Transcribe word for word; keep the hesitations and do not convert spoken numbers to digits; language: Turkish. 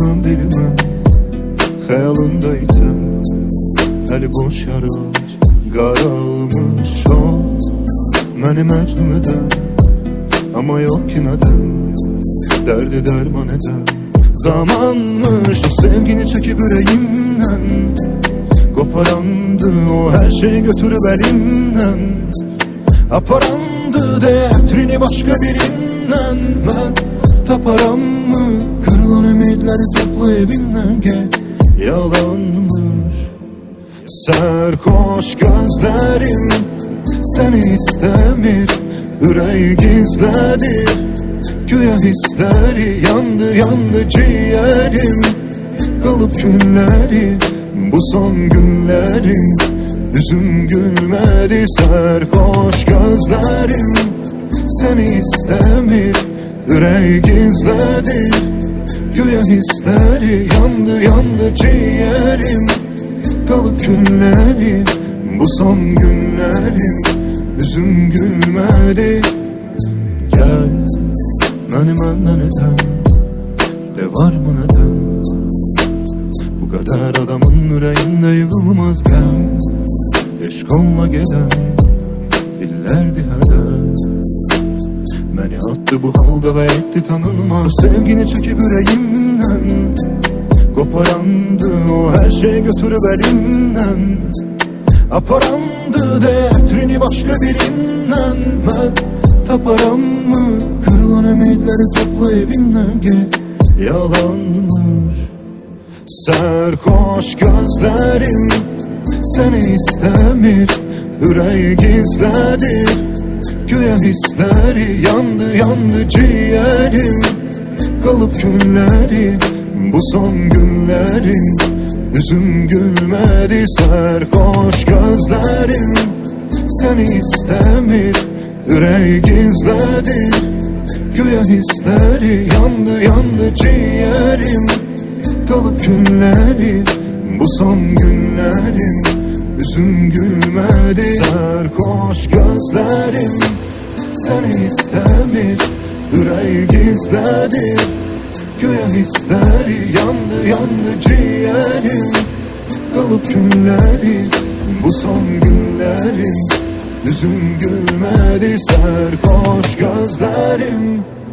bilmem bilmem Xəyalındaydım, əli boş yaraç qaralmış o məni məcnun edən, amma yox ki nədən dərdi dərman edən. Zamanmış o sevgini çekip yüreğimden, koparandı o her şey götürüp elimden, aparandı değertrini başka birinden. Ben taparam mı kırılan ümitleri topla evinden, gel yalanmış serhoş gözlerim seni istemir, yüreği gizledir güya hisleri. Yandı yandı ciğerim, kalıp günleri bu son günlerim. Yüzüm gülmedi, serhoş gözlerim seni istemir, yüreği gizledir güya hisleri. Yandı yandı ciğerim, kalıp günleri bu son günlerim. Yüzüm gülmedi. Gel məni məndən edən, de var mı neden? Bu kadar adamın yüreğinde yığılmaz gəm. Eşq onunla gedən illərdi hədən, məni attı bu halda ve etti tanınmaz. Sevgini çekip yüreğimden, koparandı o her şey götürüp elimden, aparandı değertrini başka birinden. Ben taparam mı kırılan ümitleri topla evinden, gel yalanmış serhoş gözlerim seni istemir, yüreği gizledir güya hisleri. Yandı yandı ciğerim, kalıp günleri bu son günlerim. Yüzüm gülmedi, serhoş gözlerim seni istemir, yüreği gizledir güya hisleri. Yandı yandı ciğerim, kalıp günleri bu son günlerim. Yüzüm gülmedi, serhoş gözlerim seni istemir, yüreği gizledir güya hisleri. Yandı yandı ciğerim, kalıp günleri bu son günlerim. Yüzüm gülmedi, serhoş gözlerim